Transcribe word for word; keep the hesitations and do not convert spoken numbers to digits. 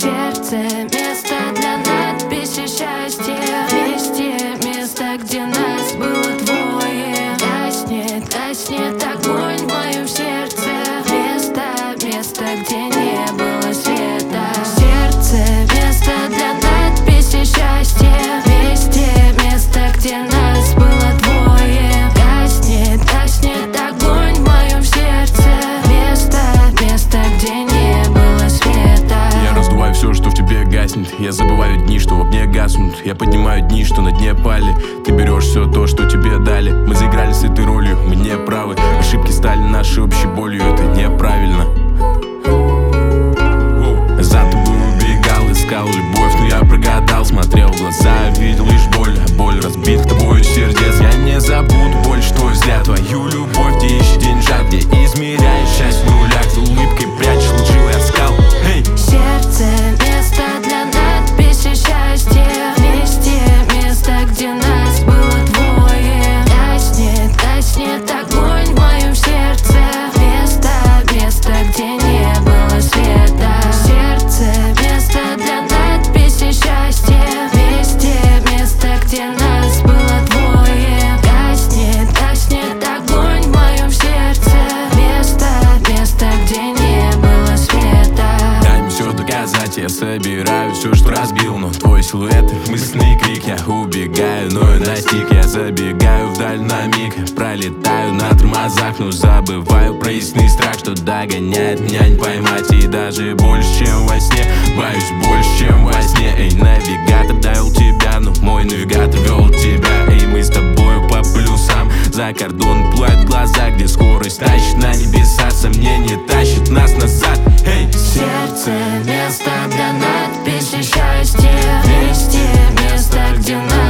Сердце — место для надписи счастья. Вместе — место, где нас было двое. Гаснет, гаснет огонь в моем сердце. Место, место, где не было света. Сердце — место для надписи счастья. Вместе — место, где нас было двое. Гаснет, гаснет огонь в моем сердце. Место, место, где не было света. Я раздуваю все, что в тебе гаснет. Я забываю дни, что в огне гаснут. Я поднимаю дни, что на дне пали. Ты берешь все то, что тебе дали. Мы заиграли с этой ролью, мы не правы. Ошибки стали нашей общей болью, это неправильно. За тобой убегал, искал любовь, но я прогадал. Смотрел в глаза, видел лишь боль. А боль разбит тобою сердец. Я не забуду боль, что зря. Твою любовь, где ищешь деньжат, где измеряешь счастье в нулях. За улыбкой прячешь лживый оскал. Эй! Сердце — место для надписи счастья. Вместе — место, где нас было двое. Гаснет, гаснет огонь в моем сердце. Место, место, где не было света. Сердце — место для надписи счастья. Вместе — место, где нас было двое. Гаснет, гаснет огонь в моем сердце. Место, место, где не было света. Дай мне все доказать, я собираю все, что разбил. Но твой силуэт — мысленный крик. Я убегаю, но и достиг. Я забегаю вдаль на миг. Пролетаю на тормозах, но забываю про ясный страх, что догоняет меня не поймать. И даже больше, чем во сне, боюсь больше, чем во сне. Эй, навигатор довел тебя, но мой навигатор вел тебя. Эй, мы с тобою по плюсам. За кордон плывают глаза, где скорость тащит на небеса. Сомнения тащит нас назад. Эй! Сердце — место для надписи счастья. Вместе — место, где нас